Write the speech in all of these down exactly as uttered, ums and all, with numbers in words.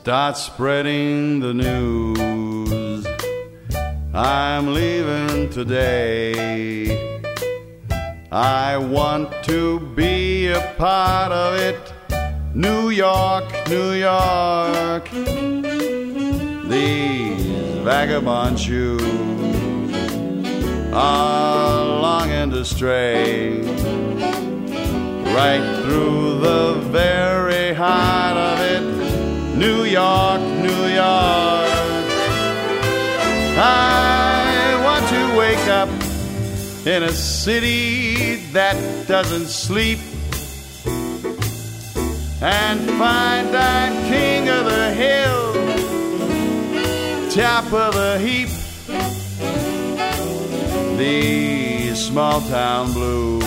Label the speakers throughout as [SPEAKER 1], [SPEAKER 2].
[SPEAKER 1] Start spreading the news. I'm leaving today. I want to be a part of it. New York, New York. These vagabond shoes are longing to stray right through the very heart of it. New York, New York. I want to wake up in a city that doesn't sleep and find I'm king of the hill, top of the heap. These small town blues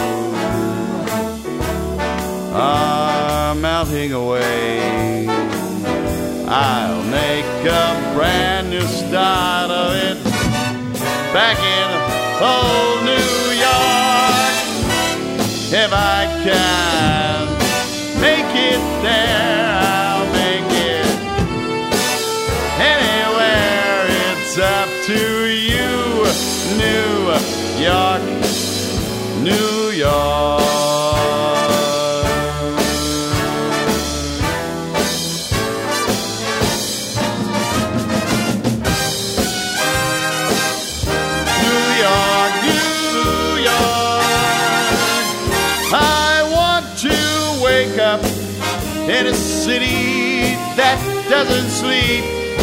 [SPEAKER 1] are melting away. I'll make a brand new start of it back in old New York. If I can make it there, I'll make it anywhere. It's up to you. New York, New York. In a city that doesn't sleep,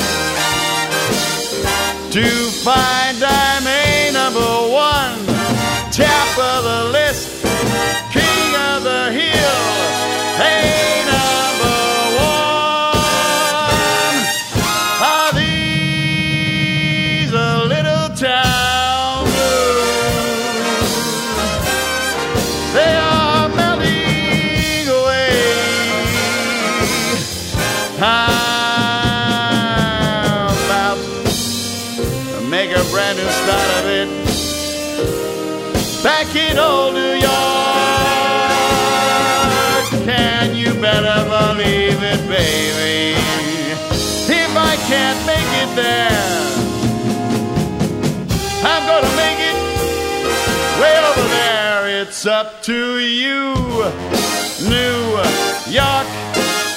[SPEAKER 1] to find I'm a number one, top of the list, king of the hill, a number one. Are these a little town blues? They are melting away. I'm about to make a brand new start of it back in old New York. Can you better believe it, baby? If I can't make it there, I'm gonna make it way over there. It's up to you, New York.